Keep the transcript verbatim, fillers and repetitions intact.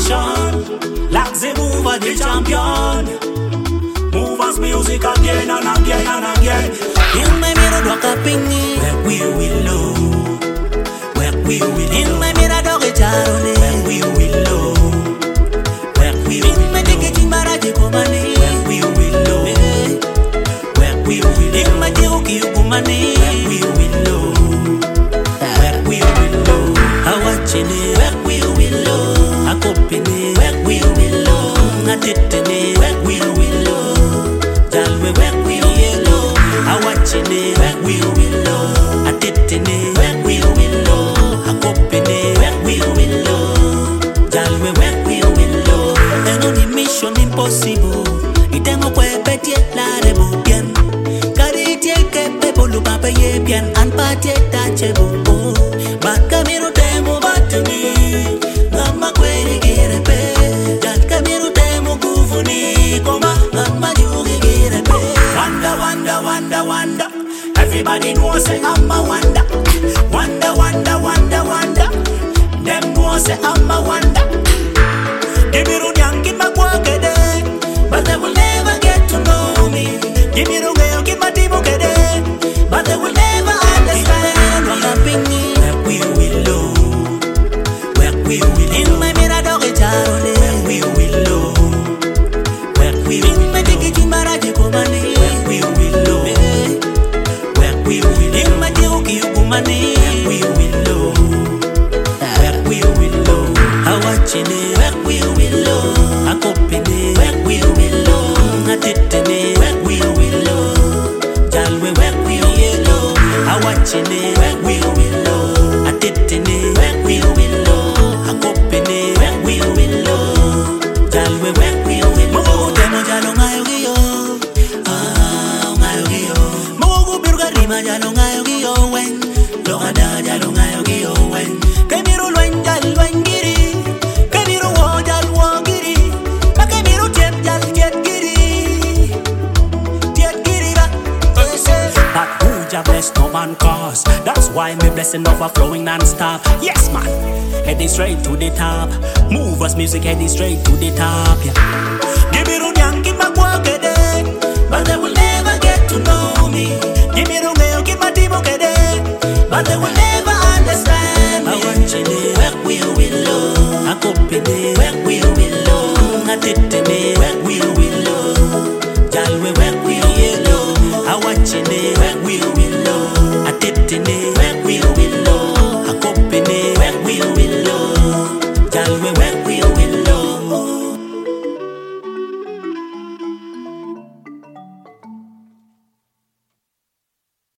action, like the move of the champion. Move us music again and again and again. In my mirror, walk up in me. Where we will low, where we will In low, my mirror, dog a charone. where we will low, where we will In my ticket, in my radio, come on. where we will low, where we will In my joke, you come on. where we will low, where we will low. I watch it, Where we will low, I copy it, where we will low, I did it, where we will low, Jalwe, where we will low, I watch it, where we will low, I did it, where we will low, I copy it, where we will low, Jalwe, where we will low. and on the mission impossible. It ain't no way, but yet, la rebo bien. Carry it, get people look up a bien and party touchable. But Camilo demo back to me. Gamma query get a pay. That Camilo demo guvuni. Goma, Gamma you get a pay. Wonder, wonder, wonder, wonder. Everybody knows say I'm a wonder. Wonder, wonder, wonder, wonder. Them know say I'm a wonder. Give me room, young, give my work a day, but they will never get to know me. Give me room, girl, give my team okay day, but they will never understand. Rock up in me. Where we will low, where we will In low, my mirror, dog a where charone. we will low, where we In will my low, ticket, in my radio, come on. where we will low, where we will In low, my joke, you come on. we will low, where we will low, I watch it, where we will low, I copy it, where we will low, I did it, where we will low, Jalwe, where we will low, I watch it, where we will low, I did it, where we will low, I copy it, where we will low, Jalwe, where we will Mogo low. demo jalo ngayo giyo, ah ngayo giyo. Mogo biruga rima jalo ngayo giyo wen, longa da jalo ngayo giyo wen. Kemiru lwen jal lwen giri, kemiru wo jal wo giri, ma kemiru tiet jal tiet giri, tiet giri ba. But who ja bless no man cause. That's why me blessing overflowing non-stop. Yes man, heading straight to the top. Move us music heading straight to the top. Yeah. Give me room, young, give my work a day, but they will never get to know me. Give me room, girl, give my team okay day, but they will never understand I me. watch it, Where we will low, I copy it, where we will low, I did it, where we will low, Jalwe, where we will low, I watch it, where